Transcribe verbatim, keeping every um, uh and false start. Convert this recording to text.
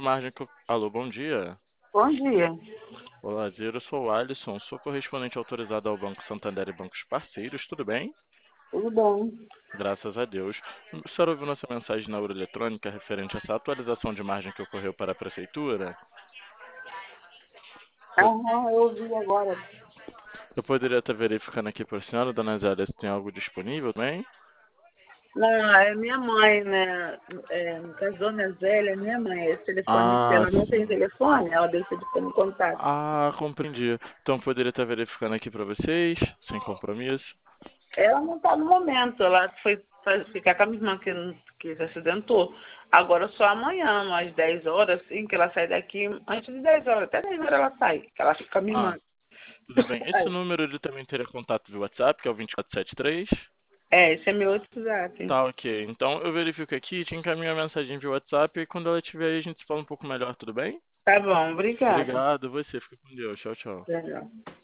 Margem que eu... Alô, bom dia. Bom dia. Olá, Zero, eu sou o Alisson, sou correspondente autorizado ao Banco Santander e bancos parceiros, tudo bem? Tudo bem? Graças a Deus. A senhora ouviu nossa mensagem na urna eletrônica referente a essa atualização de margem que ocorreu para a prefeitura? Po- Aham, eu ouvi agora. Eu poderia estar verificando aqui para a senhora, dona Zélia, se tem algo disponível também? Não, é minha mãe, né? É, no caso, Dona Zélia é minha mãe. Esse telefone aqui, Ah, ela não tem sim. telefone, ela deixa de ter no contato. Ah, compreendi. Então poderia estar verificando aqui para vocês, sem compromisso. Ela não está no momento, ela foi fa- ficar com a minha irmã que, que se acidentou. Agora só amanhã, às dez horas, sim, que ela sai daqui, antes de dez horas, até dez horas ela sai, que ela fica com a minha Ah, irmã. tudo bem. Esse Aí, número ele também teria contato via WhatsApp, que é o vinte e quatro setenta e três. é, esse é meu outro WhatsApp. Tá, ok. Então eu verifico aqui, te encaminho a mensagem via WhatsApp e quando ela estiver aí a gente se fala um pouco melhor, tudo bem? Tá bom, obrigada. Obrigado, você. Fica com Deus. Tchau, tchau. Legal.